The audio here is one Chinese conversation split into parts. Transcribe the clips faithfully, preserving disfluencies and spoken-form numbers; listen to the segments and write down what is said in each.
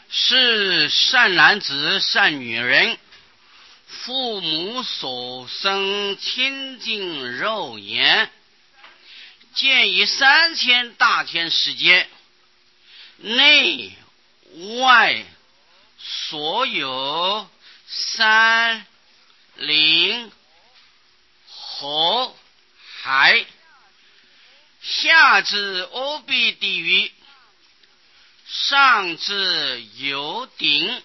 是善男子善女人，父母所生清净肉眼，见于三千大千世界内外所有山林河海，下至阿鼻地狱，上至有顶，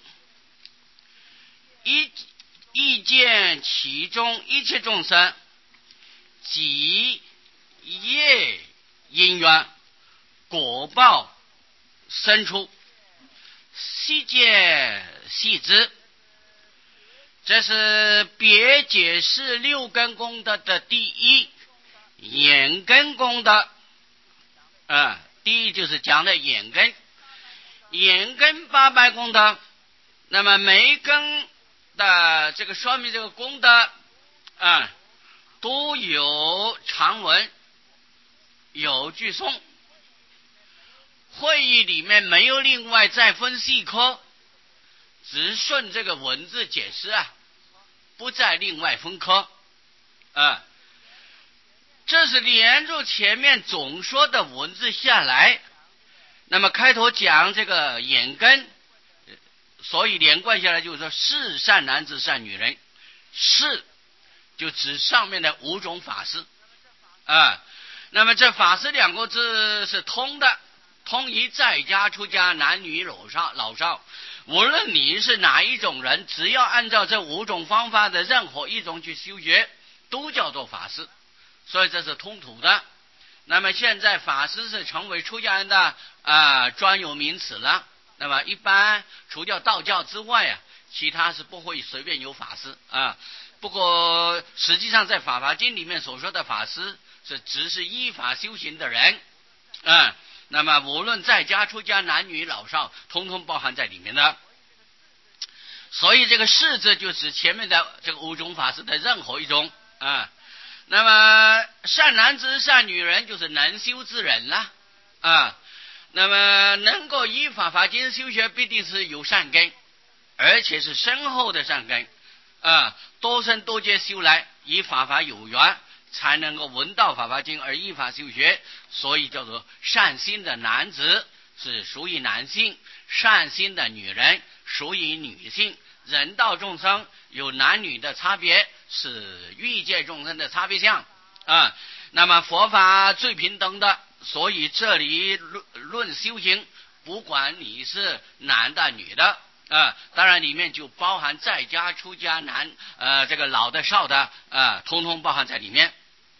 一一见其中一切众生即业因缘果报生出，悉见悉知。这是别解释六根功德的第一，眼根功德。啊，第一就是讲的眼根，眼根八百功德。那么每一根的这个说明这个功德啊，都有长文有句诵，会议里面没有另外再分细科，只顺这个文字解释啊，不再另外分科啊。这是连着前面总说的文字下来，那么开头讲这个眼根，所以连贯下来就是说是善男子善女人，是就指上面的五种法师啊。那么这法师两个字是通的，通于在家出家男女老少老少，无论你是哪一种人，只要按照这五种方法的任何一种去修学，都叫做法师，所以这是通途的。那么现在法师是成为出家人的啊、呃、专有名词了。那么一般除掉道教之外啊，其他是不会随便有法师啊。不过实际上在法华经里面所说的法师是只是依法修行的人啊。那么无论在家出家男女老少，通通包含在里面的。所以这个是字就指前面的这个五种法师的任何一种啊。那么善男子善女人就是能修之人了啊。那么能够依法华经修学，必定是有善根，而且是深厚的善根啊，多生多劫修来，以法华有缘，才能够闻到法华经而依法修学，所以叫做善心的男子是属于男性，善心的女人属于女性。人道众生有男女的差别，是欲界众生的差别相啊。那么佛法最平等的，所以这里论论修行，不管你是男的女的啊，当然里面就包含在家出家男呃这个老的少的啊，通通包含在里面。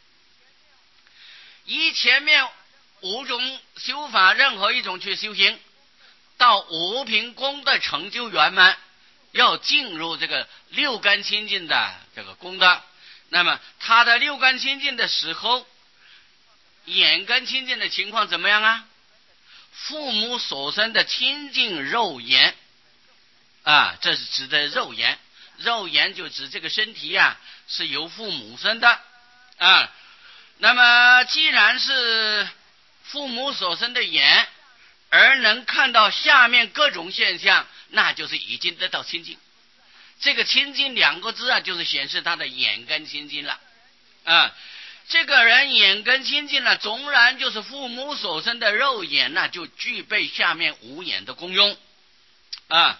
以前面五种修法任何一种去修行，到无凭功的成就圆满，要进入这个六根清净的这个功德。那么他的六根清净的时候，眼根清净的情况怎么样啊？父母所生的清净肉眼啊，这是指的肉眼，肉眼就指这个身体啊是由父母生的啊。那么既然是父母所生的眼，而能看到下面各种现象，那就是已经得到清净。这个清净两个字啊，就是显示他的眼根清净了啊。这个人眼根清净了，纵然就是父母所生的肉眼，那就具备下面五眼的功用啊。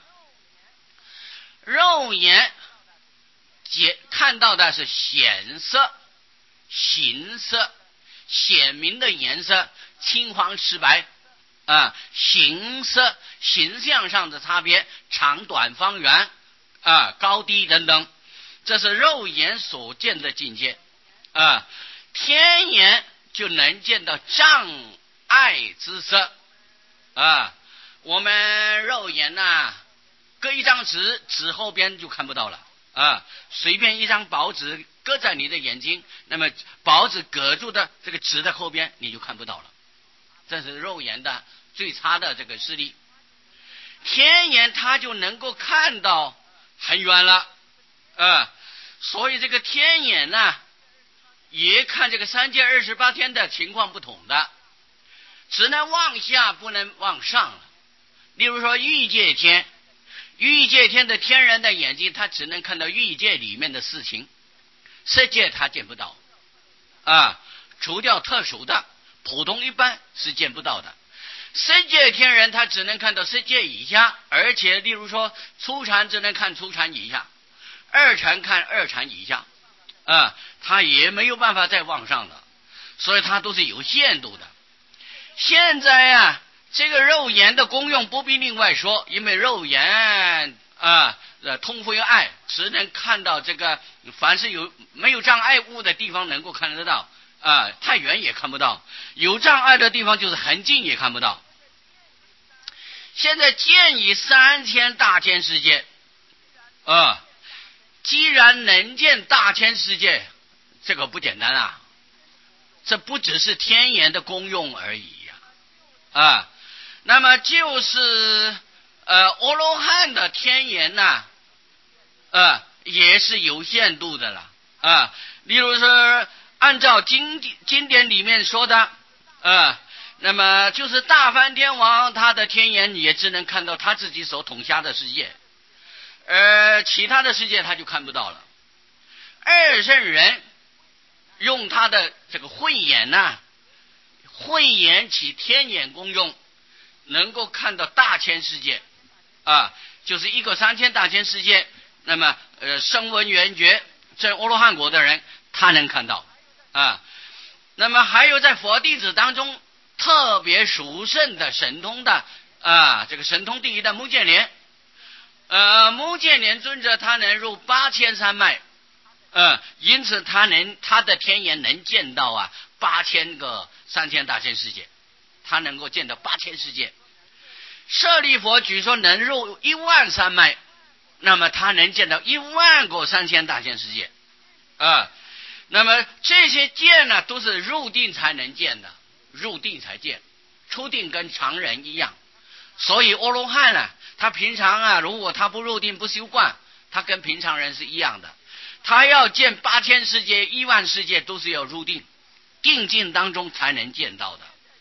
肉眼解看到的是显色、形色，显明的颜色，青黄赤白啊。形色形象上的差别，长短方圆啊，高低等等，这是肉眼所见的境界啊。天眼就能见到障碍之色啊。我们肉眼呐、啊，搁一张纸，纸后边就看不到了啊。随便一张薄纸搁在你的眼睛，那么薄纸隔住的这个纸的后边你就看不到了，这是肉眼的最差的这个视力。天眼它就能够看到很远了啊。所以这个天眼呢、啊，也看这个三界二十八天的情况不同的，只能往下不能往上了。 例如说欲界天，欲界天的天人的眼睛，他只能看到欲界里面的事情，色界他见不到啊，除掉特殊的，普通一般是见不到的。色界天人他只能看到色界以下，而且例如说初禅只能看初禅以下，二禅看二禅以下啊，他也没有办法再往上的，所以他都是有限度的。现在啊，这个肉眼的功用不必另外说，因为肉眼啊，呃，通非爱，只能看到这个凡是有没有障碍物的地方能够看得到啊，太远也看不到，有障碍的地方就是很近也看不到。现在建议三千大千世界啊，既然能见大千世界，这个不简单啊，这不只是天眼的功用而已呀 啊, 啊，那么就是呃阿罗汉的天眼呢，啊也是有限度的了啊。例如说按照经经典里面说的啊，那么就是大梵天王他的天眼也只能看到他自己所统辖的世界，而其他的世界他就看不到了。二圣人用他的这个慧眼呢、啊，慧眼起天眼功用，能够看到大千世界啊，就是一个三千大千世界。那么呃，声闻缘觉证阿罗汉果的人，他能看到啊。那么还有在佛弟子当中特别殊胜的神通的啊，这个神通第一的目犍连，呃，目犍连尊者他能入八千三脉。呃，因此他能他的天眼能见到啊八千个三千大千世界，他能够见到八千世界。舍利佛据说能入一万三脉，那么他能见到一万个三千大千世界啊、呃。那么这些见呢，都是入定才能见的，入定才见，出定跟常人一样。所以阿罗汉呢，他平常啊，如果他不入定不修观，他跟平常人是一样的。他要见八千世界、一万世界，都是要入定，定境当中才能见到的。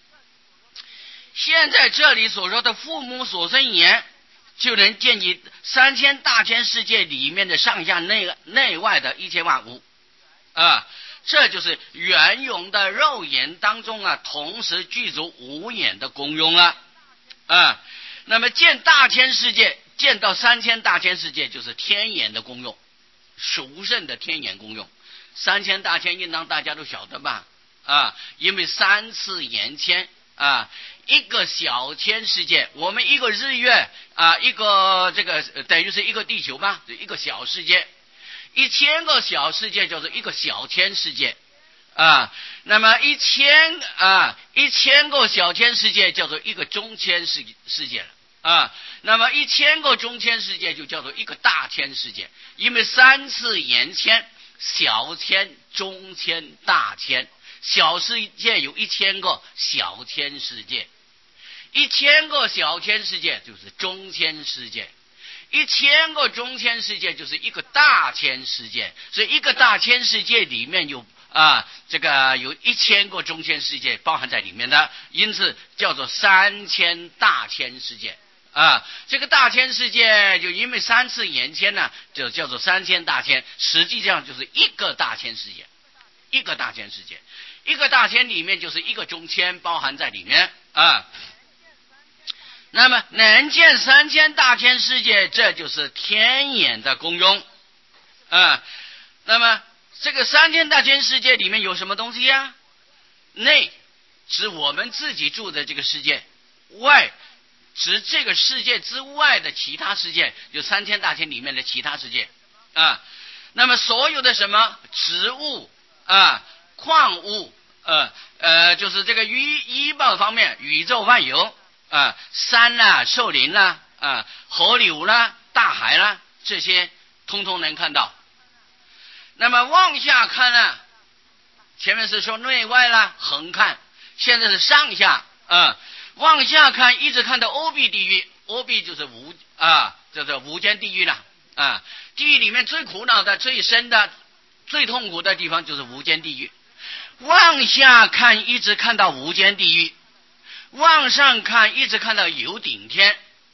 现在这里所说的父母所生言，就能见你三千大千世界里面的上下内内外的一切万物啊，这就是圆融的肉眼当中啊，同时具足五眼的功用了啊。那么见大千世界，见到三千大千世界，就是天眼的功用。殊胜的天眼功用，三千大千应当大家都晓得吧？啊，因为三次眼千啊，一个小千世界，我们一个日月啊，一个这个等于是一个地球吧，一个小世界，一千个小世界就是一个小千世界啊。那么一千啊，一千个小千世界叫做一个中千世世界了。啊，那么一千个中千世界就叫做一个大千世界，因为三次言千，小千、中千、大千，小世界有一千个小千世界，一千个小千世界就是中千世界，一千个中千世界就是一个大千世界，所以一个大千世界里面有啊，这个有一千个中千世界包含在里面的，因此叫做三千大千世界。啊，这个大千世界就因为三次言千呢，就叫做三千大千，实际上就是一个大千世界，一个大千世界，一个大千里面就是一个中千包含在里面啊。那么能见三千大千世界，这就是天眼的功用啊。那么这个三千大千世界里面有什么东西呀？内指我们自己住的这个世界，外指这个世界之外的其他世界，就三千大千里面的其他世界啊。那么所有的什么植物啊、矿物，呃呃，就是这个宇医报方面，宇宙万有啊，山啦、树林啦、啊、河流啦、大海啦，这些通通能看到。那么往下看呢，前面是说内外啦，横看，现在是上下啊。往下看，一直看到欧闭地狱，欧闭就是无啊，这是无间地狱了啊。地狱里面最苦恼的、最深的、最痛苦的地方就是无间地狱。往下看，一直看到无间地狱；往上看，一直看到有顶天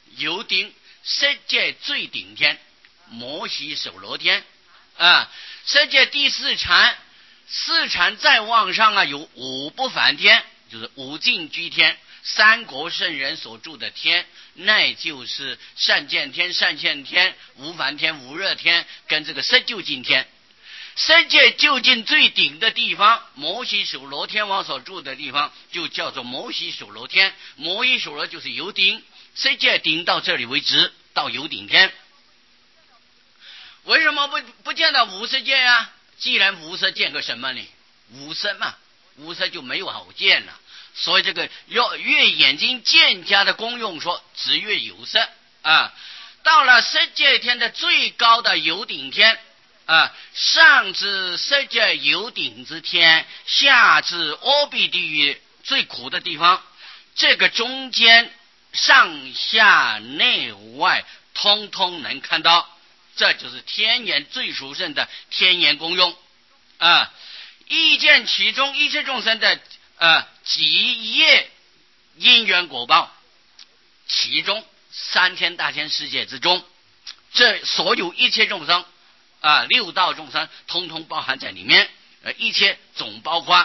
有顶世界最顶天，摩西首罗天啊。世界第四禅，四禅再往上啊，有五不凡天，就是五净居天，三国圣人所住的天，那就是善见天、善现天、无凡天、无热天，跟这个色究竟天。世界究竟最顶的地方，摩西首罗天王所住的地方，就叫做摩西首罗天。摩西首罗就是有顶，世界顶到这里为止，到有顶天。为什么不不见到无色界呀？既然无色见个什么呢？无色嘛，无色就没有好见了。所以这个要越眼睛见家的功用说，只越有色啊。到了色界天的最高的有顶天啊，上至色界有顶之天，下至阿鼻地狱最苦的地方，这个中间上下内外通通能看到，这就是天眼最殊胜的天眼功用啊！意见其中一切众生的呃极业因缘果报，其中三天大千世界之中，这所有一切众生啊，六道众生通通包含在里面，呃，一切总包括。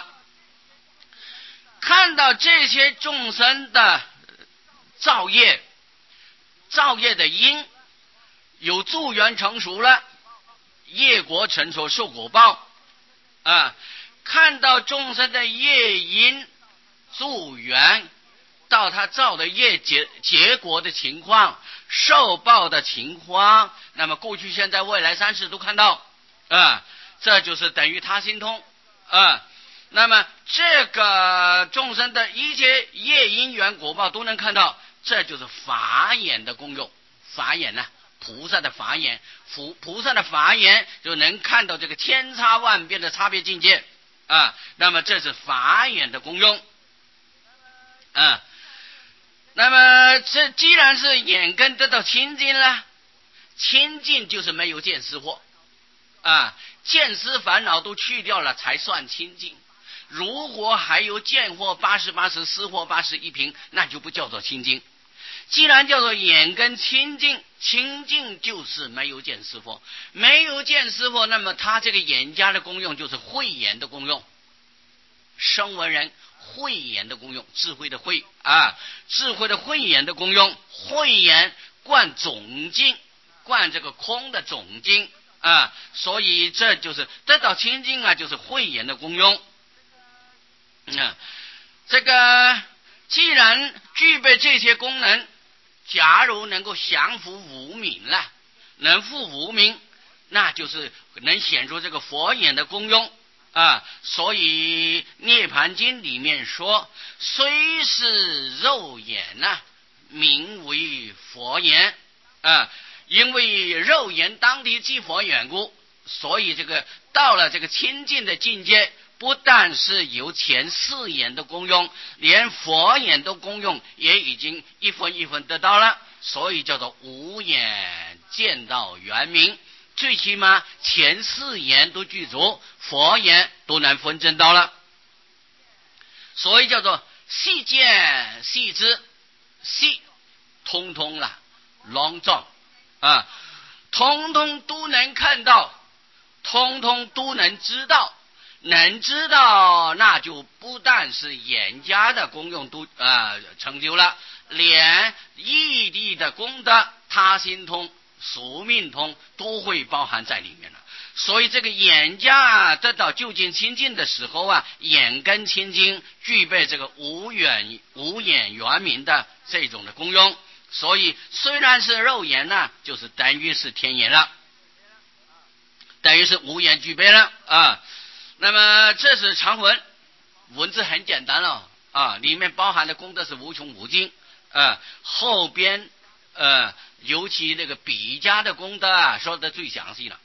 看到这些众生的造业，造业的因有助缘成熟了，业果成熟受果报啊。看到众生的业因助缘到他造的业结结果的情况，受报的情况，那么过去现在未来三世都看到啊，这就是等于他心通啊。那么这个众生的一切业因缘果报都能看到，这就是法眼的功用。法眼呢、啊，菩萨的法眼，菩菩萨的法眼就能看到这个千差万变的差别境界啊。那么这是法眼的功用啊。那么这既然是眼根得到清净了，清净就是没有见思惑啊，见思烦恼都去掉了才算清净。如果还有见惑八十八十，思惑八十一平，那就不叫做清净。既然叫做眼根清净，清净就是没有见思惑，没有见思惑，那么他这个眼家的功用就是慧眼的功用，声闻人慧眼的功用，智慧的慧啊，智慧的慧眼的功用，慧眼观总境，观这个空的总境啊，所以这就是得到清净啊，就是慧眼的功用。嗯，这个既然具备这些功能，假如能够降伏无明了，能伏无明，那就是能显出这个佛眼的功用啊。所以《涅盘经》里面说，虽是肉眼呐、啊，名为佛眼啊，因为肉眼当地即佛缘故，所以这个到了这个清净的境界，不但是有前四眼的功用，连佛眼的功用也已经一分一分得到了，所以叫做五眼见到圆明。最起码前四眼都具足，佛眼都能分证到了，所以叫做细见细知，细通通了隆重啊，通通都能看到，通通都能知道。能知道，那就不但是眼家的功用都呃成就了，连义地的功德、他心通、宿命通都会包含在里面了。所以这个眼家得到究竟清净的时候啊，眼根清净，具备这个无眼无眼圆明的这种的功用。所以虽然是肉眼呢、啊，就是等于是天眼了，等于是无眼具备了啊。那么这是常文，文字很简单了啊，里面包含的功德是无穷无尽啊。后边呃，尤其那个比家的功德啊，说的最详细了。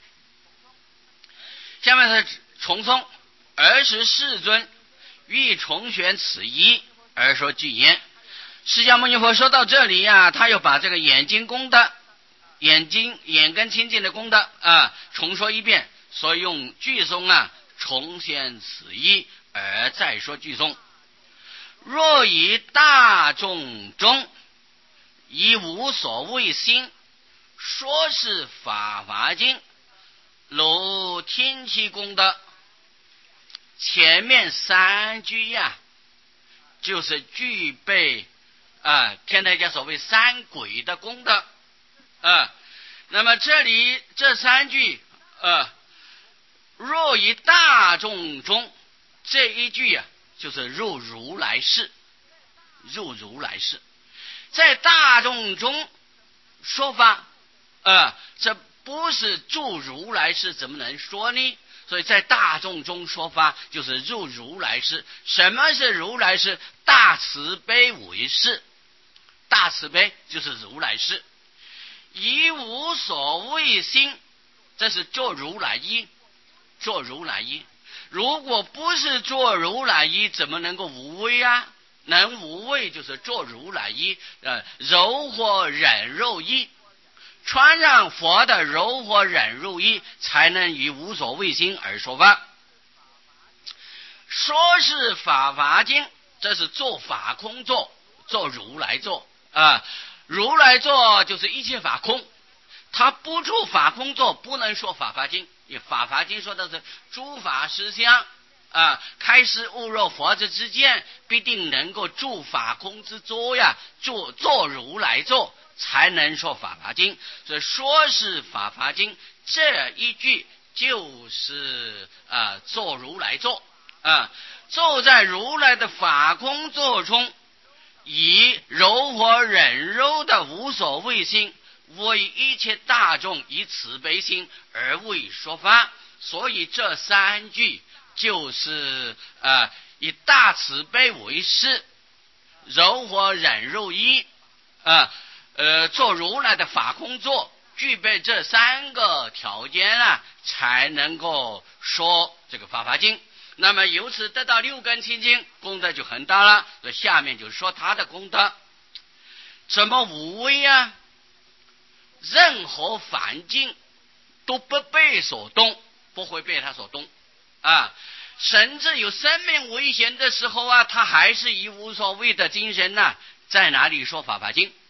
下面是重诵，尔时世尊欲重选此一而说具言。释迦牟尼佛说到这里呀、啊，他又把这个眼睛功德、眼睛眼根清净的功德啊重说一遍，所以用句诵啊。重现此意而再说句诵。若以大众中以无所谓心，说是法华经，如天气功德。前面三句呀、啊，就是具备啊，天台家所谓三轨的功德啊。那么这里这三句啊，若以大众中，这一句啊，就是入如来世，入如来世，在大众中说法，啊，这不是住如来世，怎么能说呢？所以在大众中说法，就是入如来世。什么是如来世？大慈悲为世，大慈悲就是如来世。以无所谓心，这是做如来一，做如来一。如果不是做如来一，怎么能够无畏啊？能无畏就是做如来一，呃，柔和忍辱一，穿上佛的柔和忍辱一，才能以无所谓心而说法。说是法华经，这是做法空座，做如来座啊。如来座就是一切法空，他不住法空座，不能说法华经。法华经说的是诸法实相啊，开示悟入佛之之见，必定能够住法空之座呀，做做如来座，才能说法华经。所以说是法华经这一句就是啊，做如来座啊，坐在如来的法空座中，以柔和忍辱的无所谓心，为一切大众以慈悲心而为说法。所以这三句就是呃以大慈悲为事，柔和忍辱一啊呃做如来的法空座，具备这三个条件啊，才能够说这个法华经。那么由此得到六根清净，功德就很大了。所以下面就说他的功德。怎么无畏啊？任何环境都不被所动，不会被他所动啊。甚至有生命危险的时候啊，他还是以无所谓的精神呢、啊，在哪里说法华经？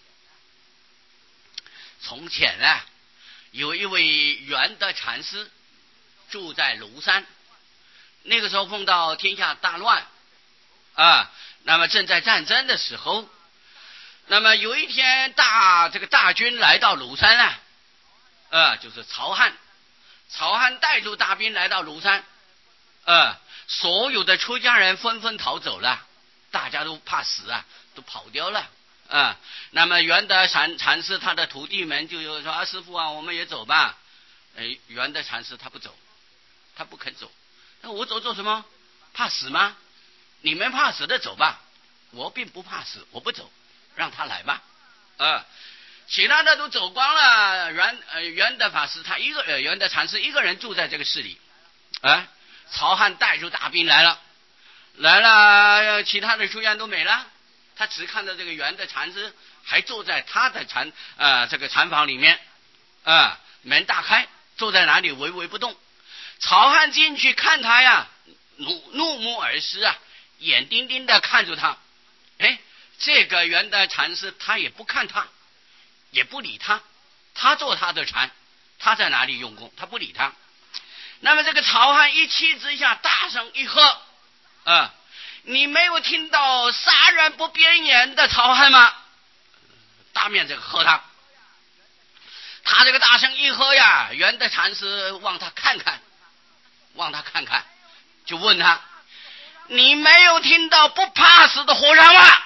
从前啊，有一位圆德禅师住在庐山，那个时候碰到天下大乱啊，那么正在战争的时候，那么有一天大这个大军来到庐山啊，啊，就是曹汉，曹汉带着大兵来到庐山，啊，所有的出家人纷纷逃走了，大家都怕死啊，都跑掉了啊。那么圆德禅禅师他的徒弟们就有说啊，师父啊，我们也走吧。哎，圆德禅师他不走，他不肯走。那我走做什么？怕死吗？你们怕死的走吧，我并不怕死，我不走，让他来吧。啊，其他的都走光了，圆呃圆德法师他一个呃圆德禅师一个人住在这个市里。啊，曹汉带着大兵来了，来了，其他的书院都没了，他只看到这个圆德禅师还坐在他的禅啊、呃、这个禅房里面啊，门大开，坐在哪里唯唯不动。曹汉进去看他呀，怒怒目而视啊，眼盯盯的看着他。哎，这个圆德禅师他也不看他，也不理他，他做他的禅，他在哪里用功，他不理他。那么这个曹汉一气之下大声一喝啊，你没有听到杀人不边眼的曹汉吗？大面这个喝他。他这个大声一喝呀，圆德禅师望他看看，望他看看，就问他，你没有听到不怕死的和尚吗？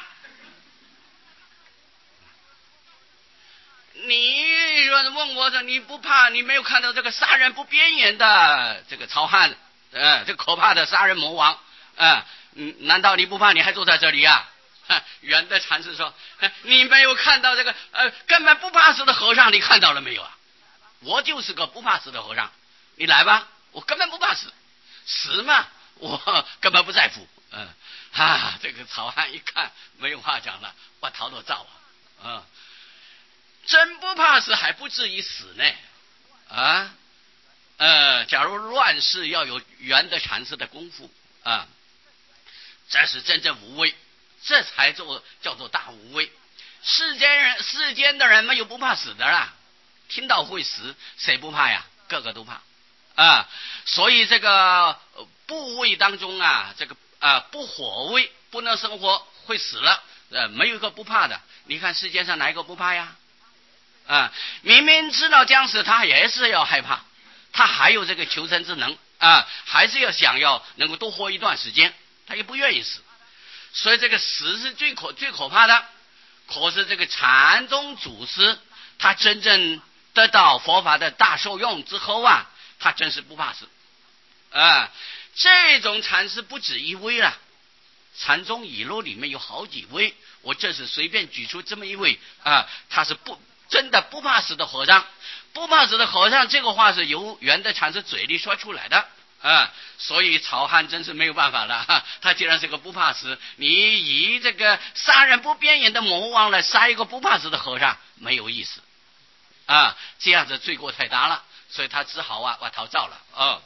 你说问我说你不怕，你没有看到这个杀人不边眼的这个曹汉，呃，这可怕的杀人魔王，呃，嗯，难道你不怕？你还坐在这里啊？圆德禅师说，你没有看到这个呃根本不怕死的和尚，你看到了没有啊？我就是个不怕死的和尚，你来吧，我根本不怕死，死嘛，我根本不在乎。嗯、呃，啊，这个曹汉一看没有话讲了，我逃多造啊，嗯。真不怕死还不至于死呢啊！呃，假如乱世要有圆德禅师的功夫啊，这是真正无畏，这才做叫做大无畏。 世间人世间的人没有不怕死的啦，听到会死谁不怕呀？个个都怕啊！所以这个部位当中啊，这个啊不火位不能生活会死了，呃，没有一个不怕的。你看世界上哪一个不怕呀？啊，明明知道将死，他也是要害怕，他还有这个求生之能啊，还是要想要能够多活一段时间，他也不愿意死。所以这个死是最可最可怕的。可是这个禅宗祖师，他真正得到佛法的大受用之后啊，他真是不怕死啊。这种禅师不止一位了，禅宗语录里面有好几位，我这是随便举出这么一位啊，他是不真的不怕死的和尚。不怕死的和尚这个话是由圆德禅师嘴里说出来的啊，所以曹汉真是没有办法了、啊、他既然是个不怕死，你以这个杀人不边缘的魔王来杀一个不怕死的和尚，没有意思啊，这样子罪过太大了，所以他只好啊，我逃造了啊。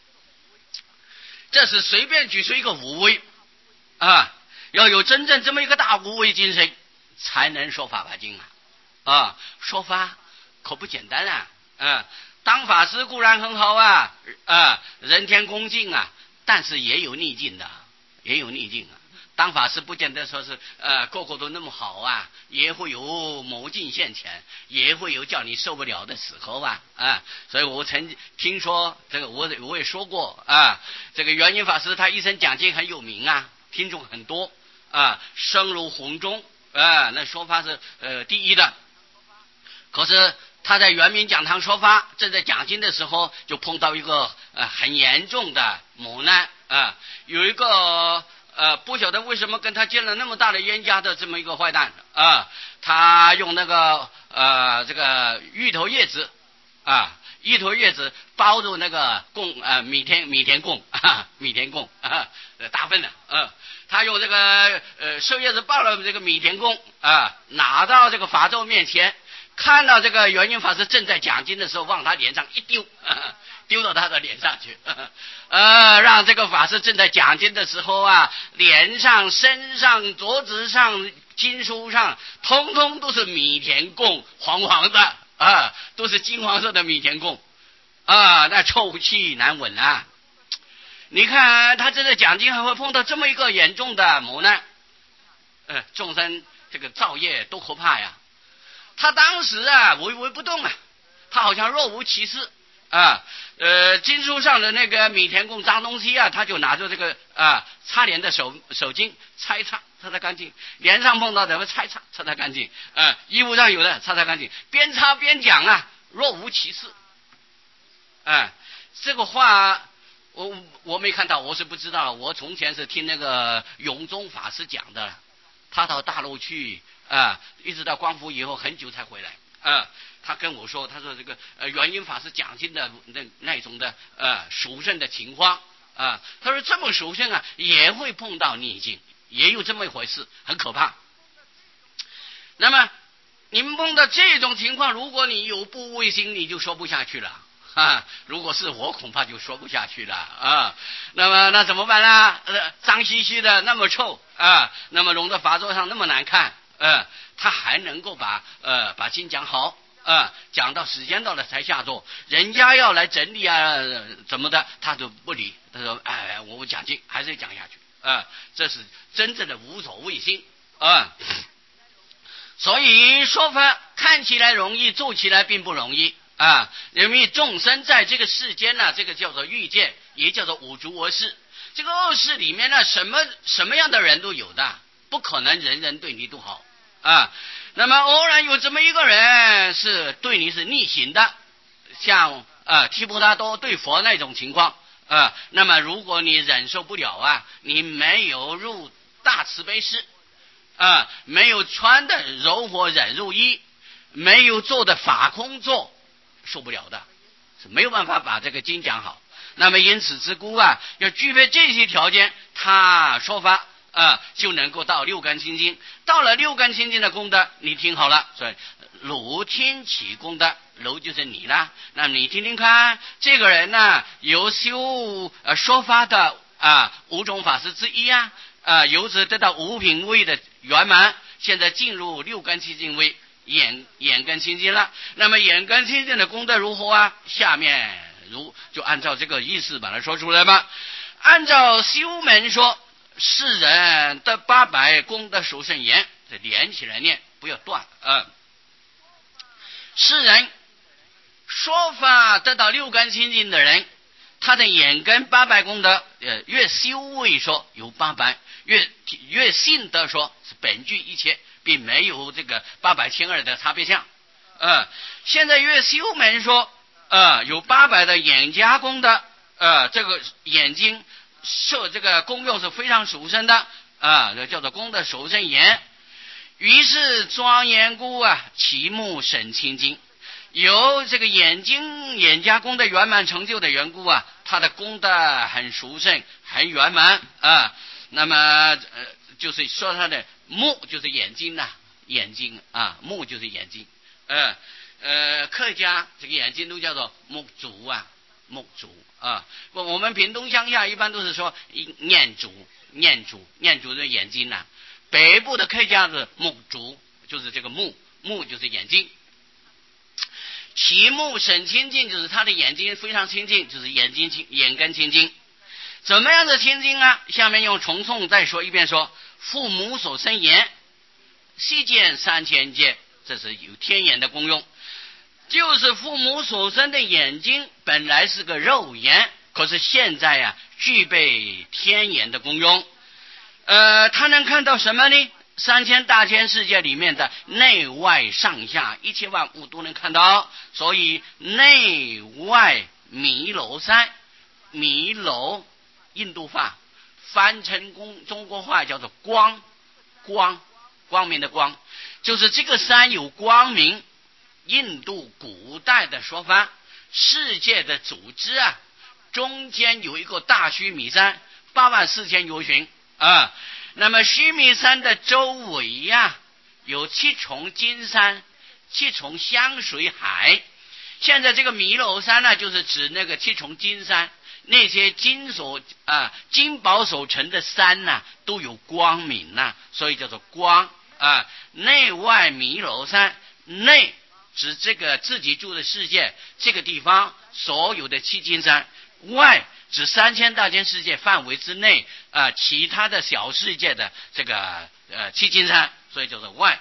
这是随便举出一个无为啊，要有真正这么一个大无为精神，才能说法华经啊啊，说法可不简单啊，啊，当法师固然很好啊，啊，人天恭敬啊，但是也有逆境的，也有逆境啊。当法师不见得说是呃个个都那么好啊，也会有魔境现前，也会有叫你受不了的时候啊啊！所以我曾听说这个我我也说过啊，这个圆瑛法师他一生讲经很有名啊，听众很多啊，声如洪钟啊，那说法是呃第一的。可是他在圆明讲堂说法，正在讲经的时候，就碰到一个呃很严重的磨难啊，有一个。呃，不晓得为什么跟他结了那么大的冤家的这么一个坏蛋啊，他用那个呃这个芋头叶子啊，芋头叶子包住那个供呃米田米田供啊，米田供啊，大份的啊，他用这个呃寿叶子包了这个米田供啊，拿到这个法座面前，看到这个圆瑛法师正在讲经的时候，往他脸上一丢。啊丢到他的脸上去，呃，让这个法师正在讲经的时候啊，脸上、身上、桌子上、经书上，通通都是米田共，黄黄的啊，都是金黄色的米田共啊，那臭气难闻啊！你看他正在讲经，还会碰到这么一个严重的磨难，呃，众生这个造业多可怕呀！他当时啊，唯唯不动啊，他好像若无其事。啊，呃，经书上的那个米田共脏东西啊，他就拿着这个啊擦脸的手手巾擦一擦，擦擦干净；脸上碰到的擦一擦，擦擦干净；啊，衣服上有的擦擦干净，边擦边讲啊，若无其事。啊，这个话我我没看到，我是不知道。我从前是听那个永宗法师讲的，他到大陆去啊，一直到光复以后很久才回来啊。他跟我说，他说这个呃圆瑛法师讲经的那那种的呃殊胜的情况啊，他说这么殊胜啊，也会碰到逆境，也有这么一回事，很可怕。那么你们碰到这种情况，如果你有不畏心，你就说不下去了啊。如果是我，恐怕就说不下去了啊。那么那怎么办呢？呃，脏兮兮的，那么臭啊，那么龙的法座上那么难看，呃，他还能够把呃把经讲好。啊、嗯，讲到时间到了才下座，人家要来整理啊，怎么的，他都不理。他说：“哎，我讲经还是讲下去啊、嗯，这是真正的无所谓心啊、嗯。所以说法看起来容易，做起来并不容易啊。因为众生在这个世间呢，这个叫做欲界，也叫做五浊恶世。这个恶世里面呢，什么什么样的人都有的，不可能人人对你都好啊。”那么偶然有这么一个人是对你是逆行的，像呃提婆达多对佛那种情况啊、呃，那么如果你忍受不了啊，你没有入大慈悲室啊、呃，没有穿的柔火忍辱衣，没有做的法空座，受不了的，是没有办法把这个经讲好。那么因此之故啊，要具备这些条件，他说法。啊、嗯，就能够到六根清净。到了六根清净的功德，你听好了，所以如听起功德，如就是你了。那你听听看，这个人呢，有修呃说法的啊五种法师之一啊，啊由此得到五品位的圆满， 现在进入六根清净为眼眼根清净了。那么眼根清净的功德如何啊？下面如就按照这个意思把它说出来吧。按照修门说，世人得八百功德殊胜言，这连起来念，不要断啊。世人说法得到六根清净的人，他的眼根八百功德，呃，越修为说有八百，越越信德说是本具一切，并没有这个八百千二的差别相。呃，现在越修门说，呃，有八百的眼加功德，呃，这个眼睛受这个功用是非常殊胜的啊，这叫做功德殊胜眼。于是庄严故啊，其目甚清净。由这个眼睛眼加功德圆满成就的缘故啊，他的功德很殊胜，很圆满啊。那么呃，就是说他的目就是眼睛呐、啊，眼睛啊，目就是眼睛。呃呃，客家这个眼睛都叫做目足啊，目足啊。我们屏东乡下一般都是说念足，念足，念足的眼睛呐、啊。北部的客家是目足，就是这个目，目就是眼睛。其目甚清净，就是他的眼睛非常清净，就是眼睛清眼根清净。怎么样的清净啊？下面用重诵再说一遍说，父母所生眼，悉见三千界，这是有天眼的功用。就是父母所生的眼睛本来是个肉眼，可是现在呀、啊、具备天眼的功用。呃，他能看到什么呢？三千大千世界里面的内外上下一切万物都能看到，所以内外弥楼三，弥楼印度话翻成中国话叫做光，光光明的光，就是这个山有光明。印度古代的说法，世界的组织啊，中间有一个大须弥山，八万四千由旬啊。那么须弥山的周围呀、啊，有七重金山，七重香水海。现在这个弥勒山呢，就是指那个七重金山，那些金所啊金宝所成的山呢、啊，都有光明呐、啊，所以叫做光啊。内外弥勒山，内指这个自己住的世界这个地方所有的七金山，外指三千大千世界范围之内啊、呃，其他的小世界的这个呃七金山，所以叫做外。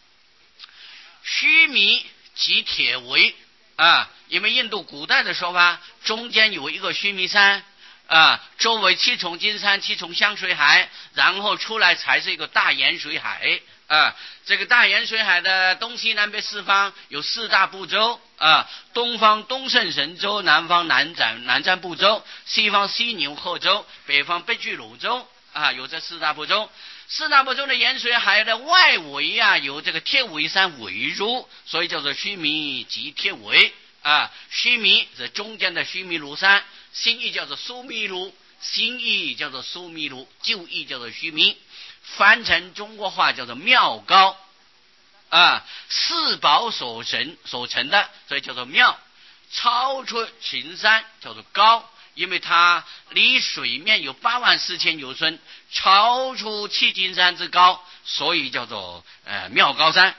须弥即铁围啊，因为印度古代的说法，中间有一个须弥山啊，周围七重金山、七重香水海，然后出来才是一个大盐水海啊。这个大盐水海的东西南北四方有四大部洲啊，东方东胜神州，南方南瞻南瞻部洲，西方西牛贺州，北方北俱鲁州啊，有这四大部洲。四大部洲的盐水海的外围啊，有这个铁围山围住，所以叫做须弥及铁围啊。须弥是中间的须弥庐山，新义叫做苏弥庐，新义叫做苏弥庐，旧义叫做须弥。翻成中国话叫做妙高啊，四宝所成所成的，所以叫做妙。超出群山叫做高，因为它离水面有八万四千由旬，超出七金山之高，所以叫做呃妙高山。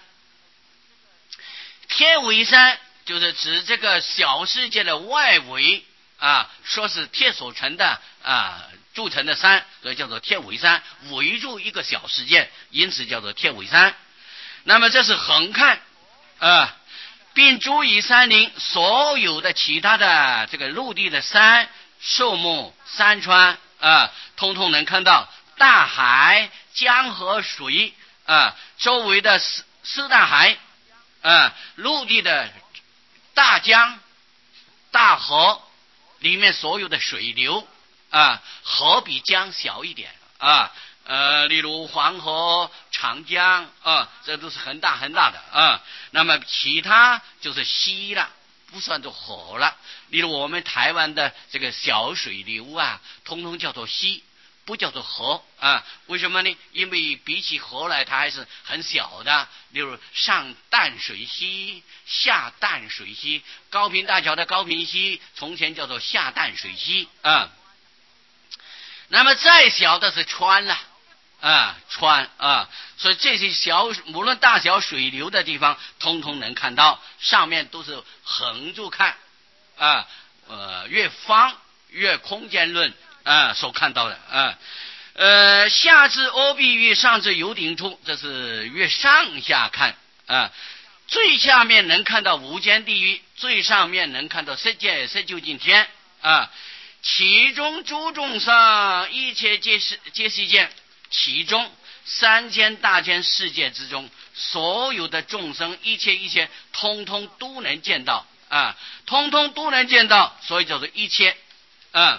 天围山就是指这个小世界的外围啊，说是铁所成的啊铸成的山，所以叫做铁围山，围住一个小世界，因此叫做铁围山。那么这是横看啊，并注意山林所有的其他的这个陆地的山树木山川啊，通通能看到。大海江河水啊，周围的四四大海啊，陆地的大江大河里面所有的水流啊，河比江小一点啊，呃，例如黄河、长江啊，这都是很大很大的啊。那么其他就是溪了，不算作河了。例如我们台湾的这个小水流啊，通通叫做溪，不叫做河啊。为什么呢？因为比起河来，它还是很小的。例如上淡水溪、下淡水溪，高屏大桥的高屏溪，从前叫做下淡水溪啊。那么再小的是川了啊川啊，所以这些小无论大小水流的地方，通通能看到，上面都是横着看啊，呃越方越空间论啊所看到的啊。呃，下至欧壁域，上至有顶处，这是越上下看啊。最下面能看到无间地狱，最上面能看到色界色究竟天啊。其中诸众生一切皆是皆是见，其中三千大千世界之中，所有的众生一切一切，通通都能见到啊，通通都能见到，所以叫做一切啊。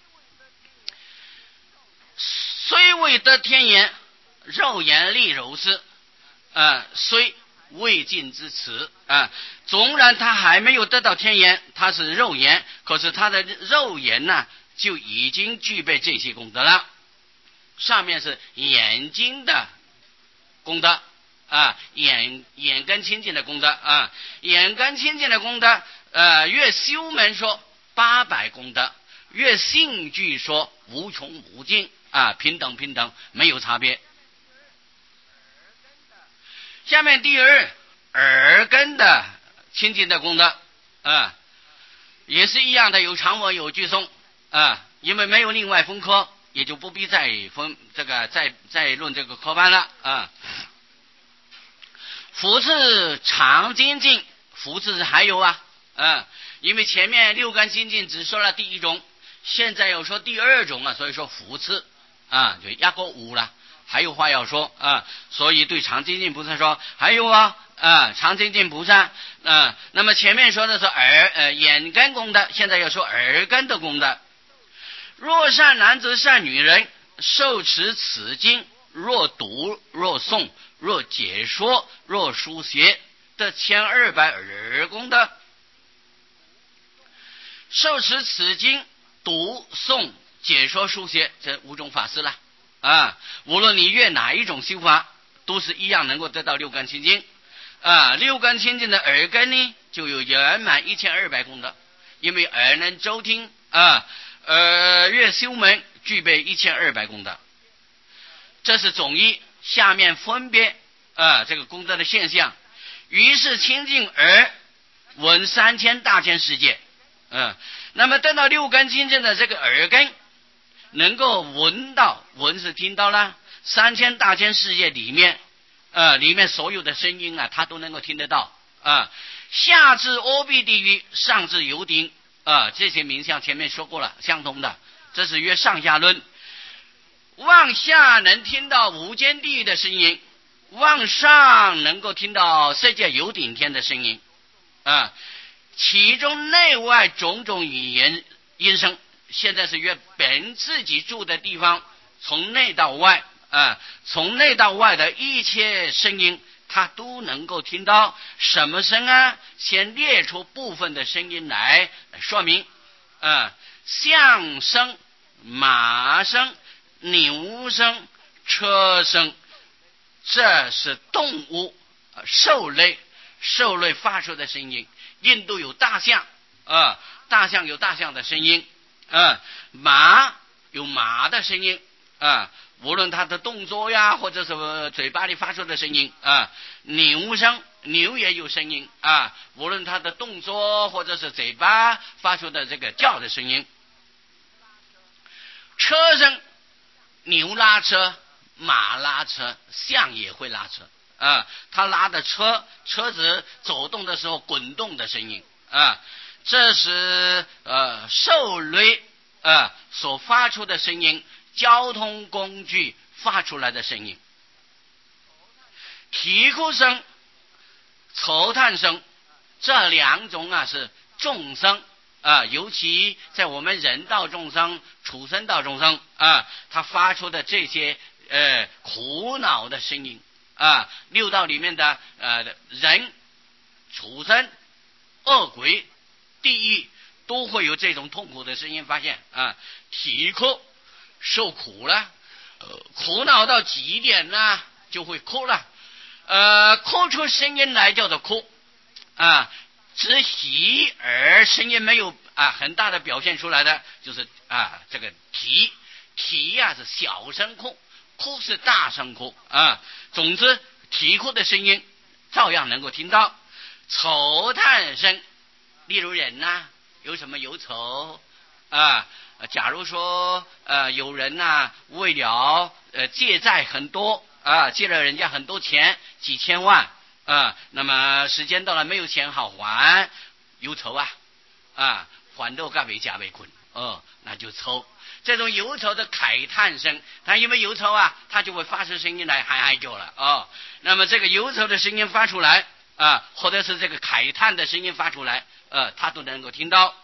虽未得天眼，肉眼力如是啊，虽未尽之词啊，纵然他还没有得到天眼，他是肉眼，可是他的肉眼呢就已经具备这些功德了。上面是眼睛的功德啊，眼眼根清净的功德啊，眼根清净的功德，呃，越修门说八百功德，越性具说无穷无尽啊，平等平等，没有差别。下面第二，耳根的清净的功德啊，也是一样的，有长文有句诵啊，因为没有另外分科，也就不必再分这个再再论这个科班了啊。福次常精进，福次还有啊，啊，因为前面六根清净只说了第一种，现在又说第二种啊，所以说福次啊就压过五了。还有话要说啊，所以对常精进菩萨说还有啊啊，常精进菩萨啊。那么前面说的是耳呃眼根功德，现在要说耳根的功德。若善男子善女人，受持此经，若读若诵若解说若书写，得千二百耳功德。受持此经，读诵解说书写，这五种法师了啊，无论你越哪一种修法，都是一样能够得到六根清净啊。六根清净的耳根呢，就有圆满一千二百功德，因为耳能周听啊，呃，越修门具备一千二百功德。这是总义，下面分别啊这个功德的现象。于是清净耳闻三千大千世界，嗯、啊，那么得到六根清净的这个耳根，能够闻到，闻是听到了三千大千世界里面，呃，里面所有的声音啊，他都能够听得到啊。下至阿鼻地狱，上至有顶啊，这些名相前面说过了，相同的，这是约上下论。往下能听到无间地狱的声音，往上能够听到世界有顶天的声音啊。其中内外种种语言音声，现在是约本自己住的地方，从内到外啊，从内到外的一切声音，他都能够听到。什么声啊？先列出部分的声音来说明啊，象声、马声、牛声、车声，这是动物兽类兽类发出的声音。印度有大象啊，大象有大象的声音啊，马有马的声音啊，无论它的动作呀，或者什么嘴巴里发出的声音啊。牛声，牛也有声音啊，无论它的动作或者是嘴巴发出的这个叫的声音。车声，牛拉车，马拉车，象也会拉车啊，他拉的车，车子走动的时候滚动的声音啊，这是呃兽类啊所发出的声音，交通工具发出来的声音。啼哭声、愁叹声，这两种啊是众生啊，尤其在我们人道众生、畜生道众生啊，他发出的这些呃苦恼的声音啊，六道里面的呃人、畜生、恶鬼、地狱都会有这种痛苦的声音发现啊。啼哭，受苦了，呃，苦恼到极点呢，就会哭了，呃，哭出声音来叫做哭啊。只喜而声音没有啊很大的表现出来的，就是啊这个啼啼呀、啊、是小声哭， 哭是大声哭啊，总之啼哭的声音照样能够听到。愁叹声，例如人呐、啊，有什么忧愁啊？假如说呃有人呐、啊、为了呃借债很多啊，借了人家很多钱，几千万啊，那么时间到了没有钱好还，忧愁啊啊，还都干为加为困哦，那就愁。这种忧愁的慨叹声，他因为忧愁啊，他就会发出声音来喊喊救了哦。那么这个忧愁的声音发出来啊，或者是这个慨叹的声音发出来，呃，他都能够听到。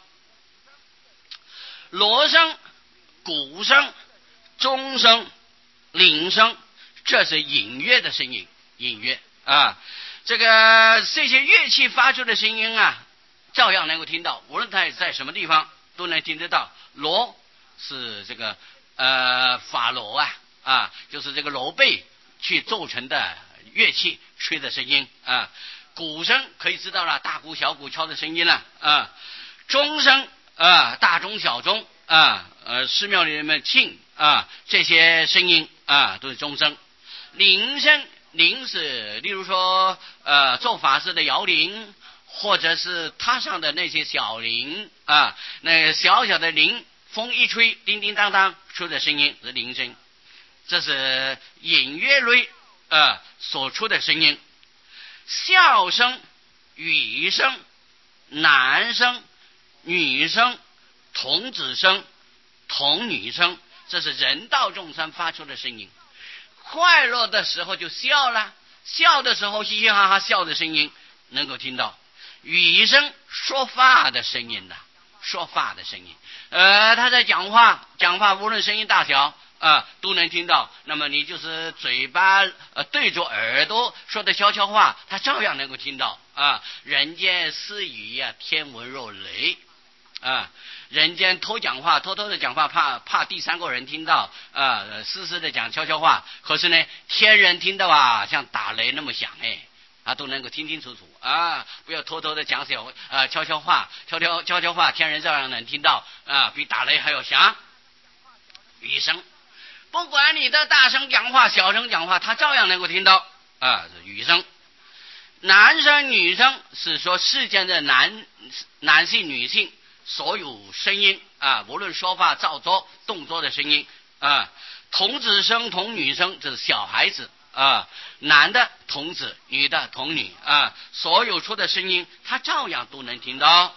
锣声、鼓声、钟声、铃声，这是音乐的声音，音乐啊，这个这些乐器发出的声音啊，照样能够听到，无论它在什么地方都能听得到。锣是这个呃法螺啊啊，就是这个螺贝去奏成的乐器吹的声音啊。鼓声可以知道了，大鼓小鼓敲的声音了啊。钟声啊，大钟小钟啊，呃寺庙里面磬啊，这些声音啊都是钟声。铃声，铃是例如说呃做法事的摇铃，或者是榻上的那些小铃啊，那小小的铃，风一吹，叮叮当当出的声音是铃声。这是音乐类呃所出的声音。笑声、语声、男声、女声、童子声、童女声，这是人道众生发出的声音。快乐的时候就笑了，笑的时候嘻嘻哈哈笑的声音能够听到。语声，说话的声音呐、啊，说话的声音，呃，他在讲话，讲话无论声音大小啊、呃，都能听到。那么你就是嘴巴呃对着耳朵说的悄悄话，他照样能够听到啊。人间私语呀、啊，天闻若雷啊。人间偷讲话，偷偷的讲话，怕怕第三个人听到啊，私私的讲悄悄话。可是呢，天人听到啊，像打雷那么响哎。啊，都能够清清楚楚啊！不要偷偷的讲小啊悄悄话，悄悄悄悄话，天人照样能听到啊，比打雷还要响。语声，不管你的大声讲话、小声讲话，他照样能够听到啊，是语声。男生、女生是说世间的男男性、女性所有声音啊，无论说话、造作、动作的声音啊，童子声、童女声，这是小孩子。啊，男的童子，女的童女啊，所有出的声音，他照样都能听到。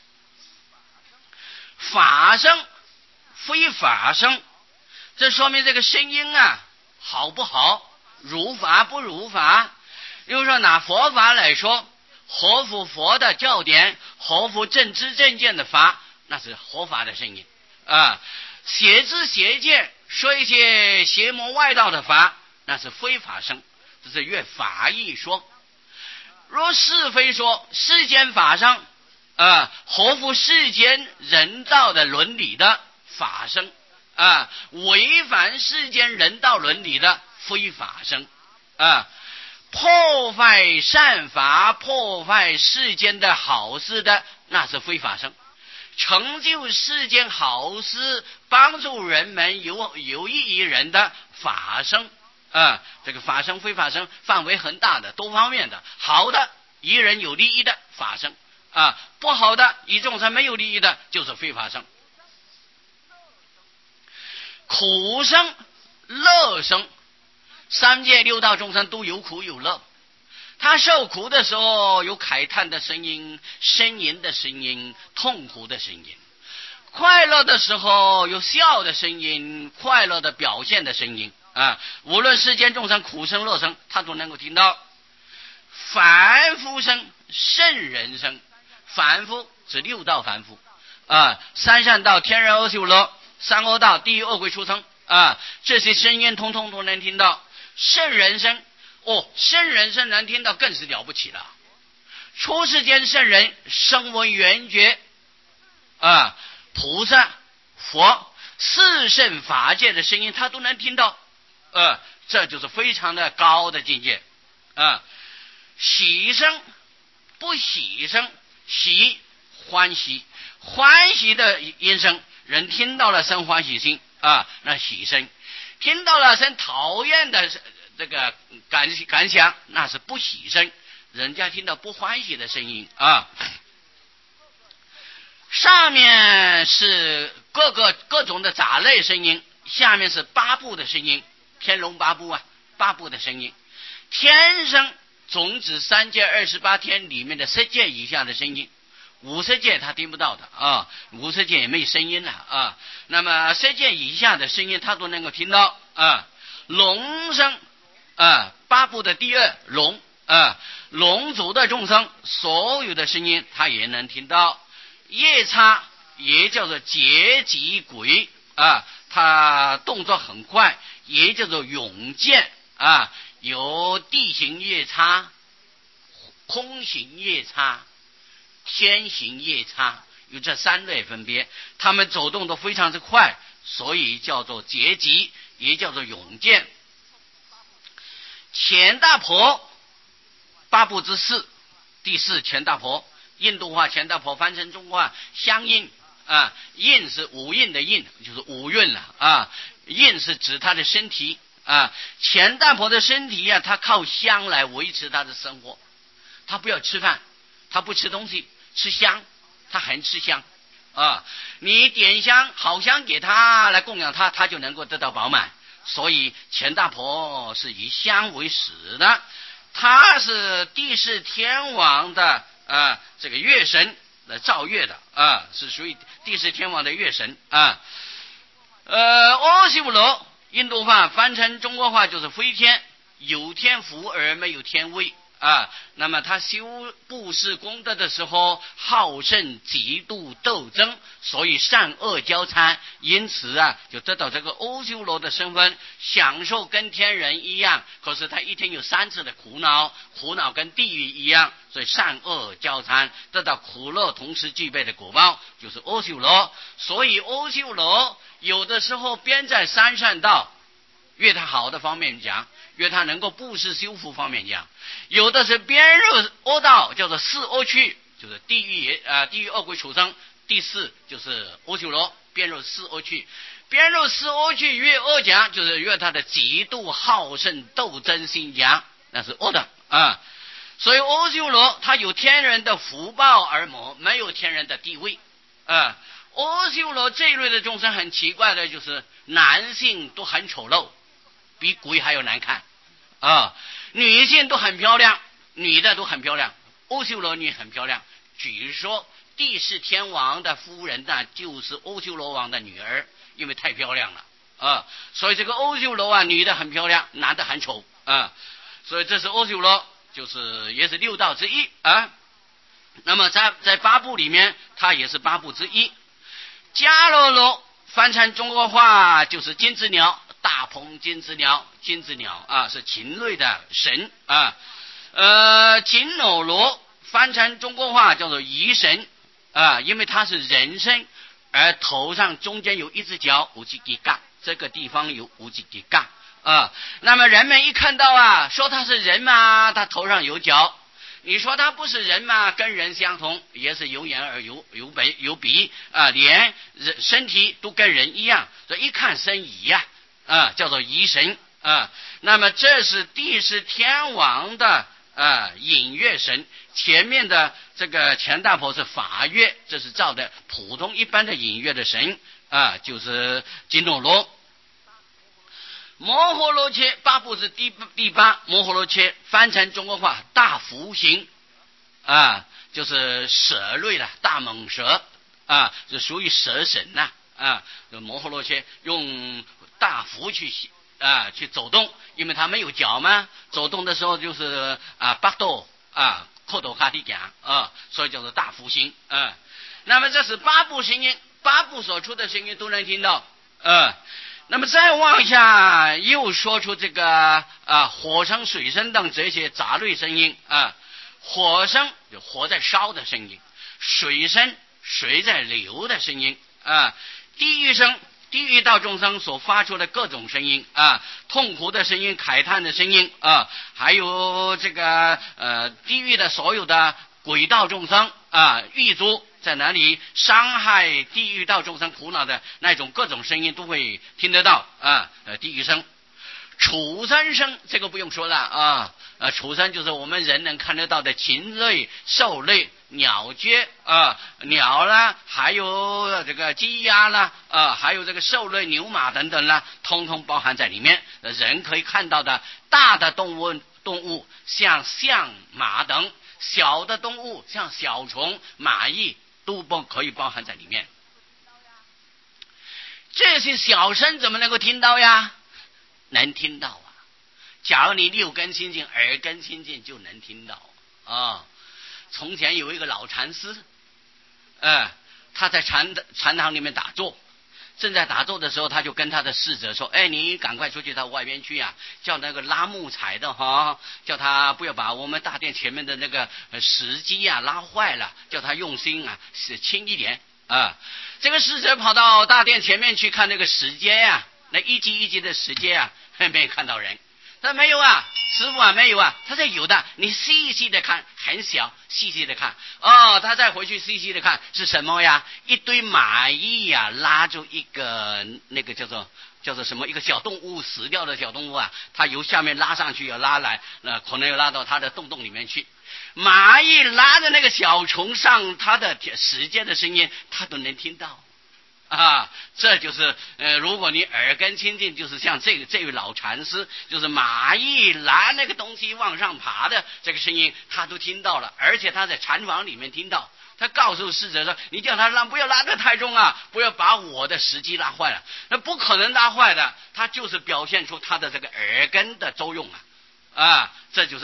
法声、非法声，这说明这个声音啊好不好，如法不如法。比如说拿佛法来说，合乎佛的教典，合乎正知正见的法，那是合法的声音啊。邪知邪见，说一些邪魔外道的法，那是非法声，这是越法义说。若是非说，世间法上啊，合乎世间人道的伦理的法声啊，违反世间人道伦理的非法声啊，破坏善法，破坏世间的好事的，那是非法声。成就世间好事，帮助人们有有益于人的法声啊，这个法声非法声范围很大的，多方面的，好的于人有利益的法声啊，不好的与众生没有利益的就是非法声。苦声、乐声，三界六道众生都有苦有乐。他受苦的时候有慨叹的声音、呻吟的声音、痛苦的声音；快乐的时候有笑的声音、快乐的表现的声音啊。无论世间众生苦声乐声，他都能够听到。凡夫声、圣人声，凡夫指六道凡夫啊，三善道、天人阿修罗、三恶道、地狱恶鬼畜生啊，这些声音通通都能听到。圣人声。哦，圣人声能听到更是了不起了。出世间圣人声闻缘觉啊，菩萨、佛、四圣法界的声音，他都能听到，呃，这就是非常的高的境界啊。喜声、不喜声，喜欢喜，欢喜的音声，人听到了生欢喜心啊，那喜声。 听到了生讨厌的这个感感想，那是不喜声，人家听到不欢喜的声音啊。上面是各个各种的杂类声音，下面是八部的声音，天龙八部啊，八部的声音。天生总指三界二十八天里面的十界以下的声音，五十界他听不到的啊，五十界也没声音了啊。那么十界以下的声音他都能够听到啊。龙声啊，八部的第二龙啊，龙族的众生所有的声音他也能听到。夜叉也叫做劫疾鬼啊，他动作很快，也叫做勇健啊，有地形夜叉、空行夜叉、天行夜叉，有这三类分别，他们走动都非常之快，所以叫做劫疾，也叫做勇健。钱大婆八部之四，第四钱大婆，印度话钱大婆翻成中国话相应啊，印是五印的印，就是五蕴了啊，印是指他的身体啊，钱大婆的身体啊，他靠香来维持他的生活，他不要吃饭，他不吃东西，吃香，他很吃香啊，你点香好香给他来供养他，他就能够得到饱满，所以钱大婆是以香为食的，他是地势天王的啊，这个月神来造月的啊，是属于地势天王的月神啊。呃，阿修罗印度话翻成中国话就是飞天，有天福而没有天威啊。那么他修布施功德的时候好胜嫉妒斗争，所以善恶交参，因此啊就得到这个阿修罗的身份，享受跟天人一样，可是他一天有三次的苦恼，苦恼跟地狱一样，所以善恶交参，得到苦乐同时具备的果报，就是阿修罗。所以阿修罗有的时候边在三善道，越他好的方面讲，越他能够布施修福方面讲，有的是边入恶道，叫做四恶趣，就是地狱啊、呃，地狱恶鬼畜生。第四就是阿修罗，边入四恶趣，边入四恶趣越恶讲，就是越他的嫉妒好胜斗争心讲，那是恶的啊。所以阿修罗他有天人的福报而没没有天人的地位啊。阿修罗这一类的众生很奇怪的，就是男性都很丑陋，比鬼还要难看啊，女性都很漂亮，女的都很漂亮，阿修罗女很漂亮。据说地势天王的夫人呢，就是阿修罗王的女儿，因为太漂亮了啊，所以这个阿修罗啊，女的很漂亮，男的很丑啊，所以这是阿修罗，就是也是六道之一啊。那么在在八部里面，它也是八部之一。迦罗罗翻成中国话就是金翅鸟，大鹏金翅鸟，金翅鸟啊是禽类的神啊。呃，金偶罗翻成中国话叫做疑神啊，因为它是人身，而头上中间有一只角，五几几杠，这个地方有五几几杠啊。那么人们一看到啊，说他是人嘛，他头上有角。你说他不是人嘛，跟人相同，也是有眼耳有有鼻有鼻啊，连人身体都跟人一样，所以一看生疑呀 啊, 啊，叫做疑神啊。那么这是地势天王的啊引月神，前面的这个钱大婆是法月，这是照的普通一般的引月的神啊，就是金斗罗。摩诃罗切八部是第第八，摩诃罗切翻成中国话大福星啊，就是蛇类的大蟒蛇啊，就属于蛇神呐 啊, 啊，摩诃罗切用大福去啊去走动，因为它没有脚嘛，走动的时候就是啊八斗啊扣斗卡地讲啊，所以叫做大福星啊。那么这是八部声音，八部所出的声音都能听到啊。那么再往下又说出这个啊火声水声等这些杂类声音啊，火声就火在烧的声音，水声水在流的声音啊，地狱声地狱道众生所发出的各种声音啊，痛苦的声音慨叹的声音啊，还有这个呃地狱的所有的鬼道众生啊狱卒在哪里伤害地狱道众生苦恼的那种各种声音都会听得到啊，呃，地狱声。畜生声这个不用说了啊，呃，畜生就是我们人能看得到的禽类、兽类、鸟雀啊，鸟啦，还有这个鸡鸭啦，啊，还有这个兽类、牛马等等啦，通通包含在里面。人可以看到的大的动物，动物像象、马等，小的动物像小虫、蚂蚁，都包可以包含在里面。这些小声怎么能够听到呀？能听到啊！假如你六根清净，耳根清净，就能听到啊。从前有一个老禅师，呃，他在禅禅堂里面打坐，正在打坐的时候，他就跟他的侍者说：“哎，你赶快出去到外边去啊，叫那个拉木材的哈，叫他不要把我们大殿前面的那个石基啊拉坏了，叫他用心啊，是轻一点啊。”这个侍者跑到大殿前面去看那个石阶呀，那一级一级的石阶啊，没有看到人。他没有啊，师傅啊，没有啊。他说有的，你细细的看，很小，细细的看。哦，他再回去细细的看是什么呀？一堆蚂蚁呀、啊，拉住一个那个叫做叫做什么一个小动物，死掉的小动物啊，他由下面拉上去，要拉来，那、呃、可能要拉到他的洞洞里面去。蚂蚁拉着那个小虫上它的石阶的声音，他都能听到。啊，这就是呃，如果你耳根清净，就是像这个这位老禅师，就是蚂蚁拉那个东西往上爬的这个声音，他都听到了，而且他在禅房里面听到。他告诉侍者说：“你叫他拉，不要拉得太重啊，不要把我的石基拉坏了。”那不可能拉坏的，他就是表现出他的这个耳根的作用啊，啊，这就是。